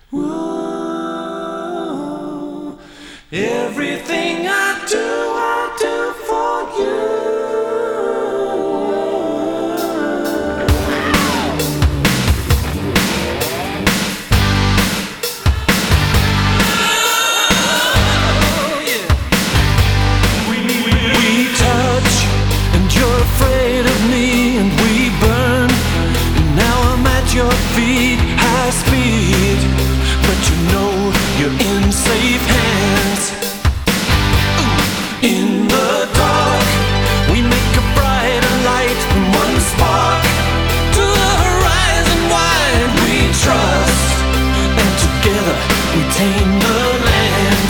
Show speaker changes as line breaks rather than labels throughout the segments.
Whoa. Everything I do for you. We touch, and you're afraid of me, and we burn. Now I'm at your feet, high speed, but you know you're in safe hands. In the dark, we make a brighter light from one spark. To the horizon wide we trust, and together we tame the land.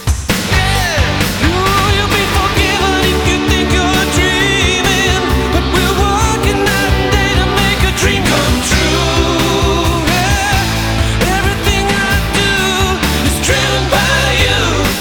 You'll be forgiven if you think you're dreaming, but we're working night and day to make a dream come true. Everything I do is driven by you.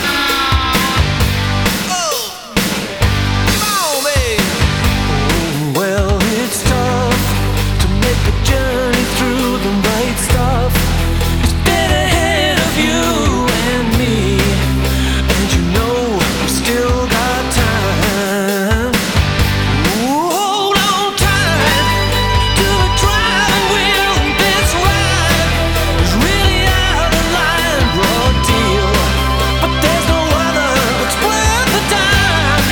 Come on, babe. Well, it's tough to make a journey through the right stuff. It's dead ahead of you and me, and you know we still got time. Hold on tight to the driving wheel, and this ride is really out of line, raw deal. But there's no other that's worth the time.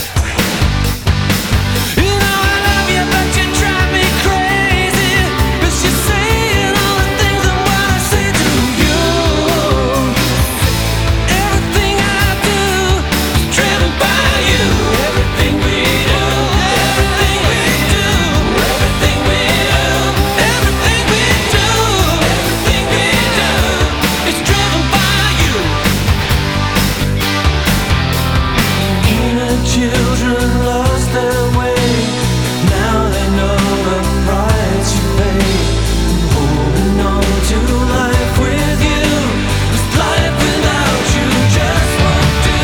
You know I love you, but you drive me crazy, 'cause you're saying all the things I wanna say to you. Everything I do is driven by you. Everything we do, everything we do, everything we do, everything we do, everything we do is driven by you. Inner children lost their way. Now they know the price you pay. Holding on to life with you, 'cause life without you just won't do.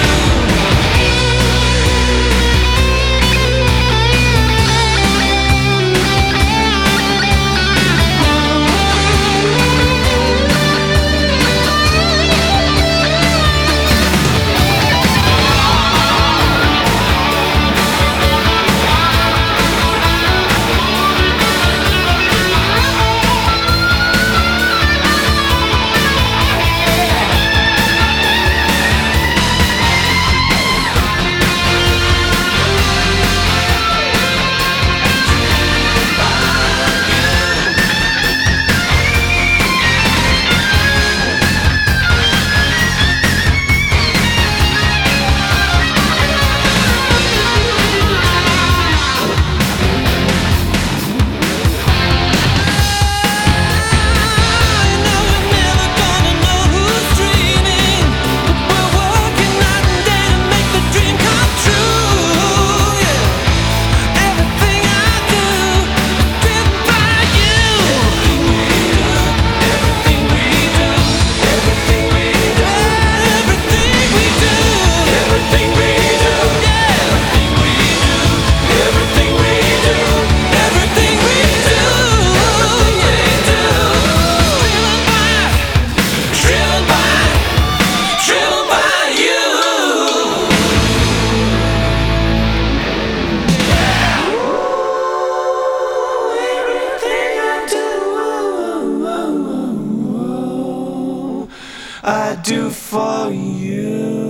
I do for you.